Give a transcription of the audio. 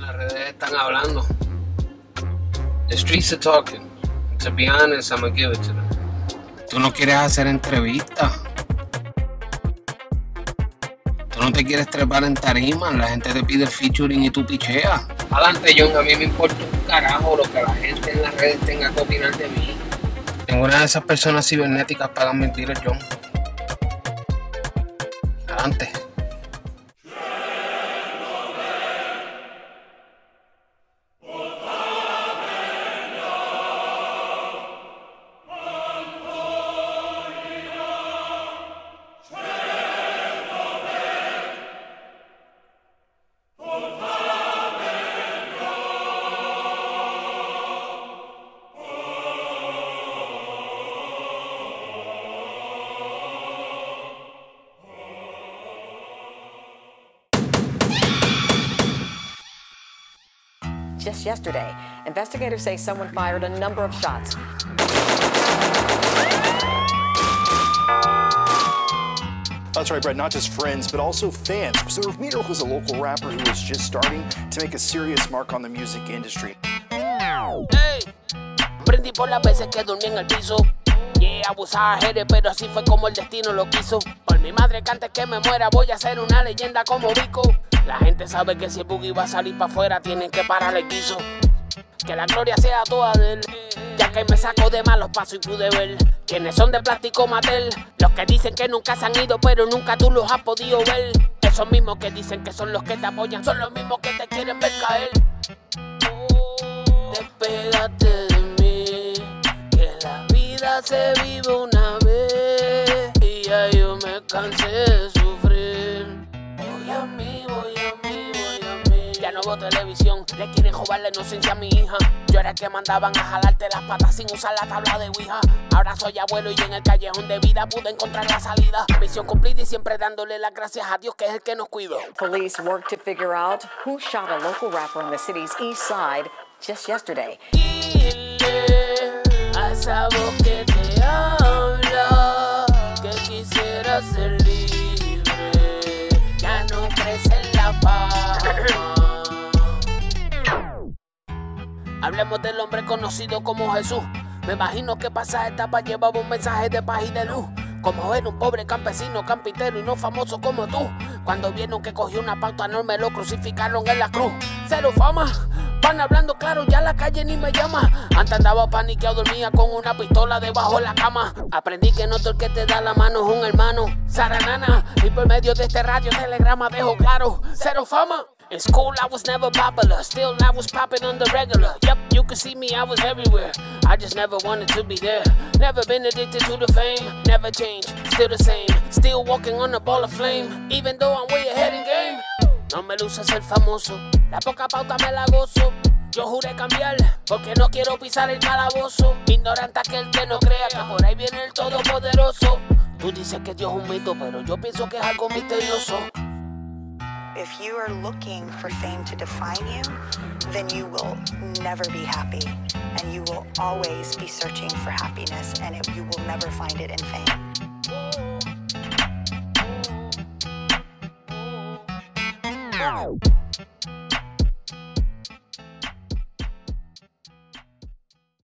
Las redes están hablando. The streets are talking. To be honest, I'm gonna give it to them. Tú no quieres hacer entrevistas. Tú no te quieres trepar en tarima. La gente te pide el featuring y tú picheas. Adelante, John. A mí me importa un carajo lo que la gente en las redes tenga que opinar de mí. Ninguna de esas personas cibernéticas pagan mentiras, John. Adelante. Just yesterday, investigators say someone fired a number of shots. That's right, Brett, not just friends, but also fans. So Ramiro was a local rapper who was just starting to make a serious mark on the music industry. Hey, prendí por las veces que dormí en el piso. Yeah, abusaba Jerez, pero así fue como el destino lo quiso. Por mi madre que antes que me muera voy a ser una leyenda como Vico. La gente sabe que si el boogie va a salir para afuera tienen que parar el guiso. Que la gloria sea toda de él, ya que me saco de malos pasos y pude ver quienes son de plástico Mattel. Los que dicen que nunca se han ido pero nunca tú los has podido ver. Esos mismos que dicen que son los que te apoyan son los mismos que te quieren ver caer. Despégate de mí, que la vida se vive una vez y ya yo me cansé de sufrir. Voy a mí, voy a mí, voy a mí. Ya no veo televisión, le quieren robar la inocencia a mi hija. Yo era el que mandaban a jalarte las patas sin usar la tabla de Ouija. Ahora soy abuelo y en el callejón de vida pude encontrar la salida. Misión cumplida y siempre dándole las gracias a Dios que es el que nos cuidó. Police worked to figure out who shot a local rapper on the city's east side just yesterday. Dile a esa voz que te habla que quisiera ser libre, ya no crees en la fama. Hablemos del hombre conocido como Jesús. Me imagino que pasa esta etapa llevaba un mensaje de paz y de luz. Como era un pobre campesino, campitero y no famoso como tú. Cuando vieron que cogió una pauta enorme lo crucificaron en la cruz. Cero fama, van hablando claro, ya la calle ni me llama. Antes andaba paniqueado, dormía con una pistola debajo de la cama. Aprendí que no todo el que te da la mano es un hermano. Saranana, y por medio de este radio telegrama dejo claro, cero fama. In school I was never popular, still I was popping on the regular. Yep, you could see me, I was everywhere. I just never wanted to be there. Never been addicted to the fame, never changed, still the same. Still walking on a ball of flame, even though I'm way ahead in game. No me luce ser famoso, la poca pauta me la gozo. Yo juré cambiar, porque no quiero pisar el calabozo. Ignorante aquel que no crea que por ahí viene el todopoderoso. Tú dices que Dios es un mito, pero yo pienso que es algo misterioso. If you are looking for fame to define you, then you will never be happy, and you will always be searching for happiness, and you will never find it in fame.